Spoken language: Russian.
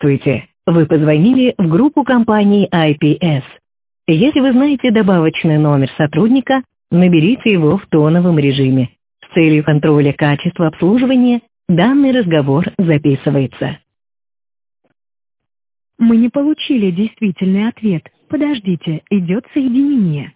Здравствуйте. Вы позвонили в группу компании IPS. Если вы знаете добавочный номер сотрудника, наберите его в тоновом режиме. С целью контроля качества обслуживания данный разговор записывается. Мы не получили действительный ответ. Подождите, идет соединение.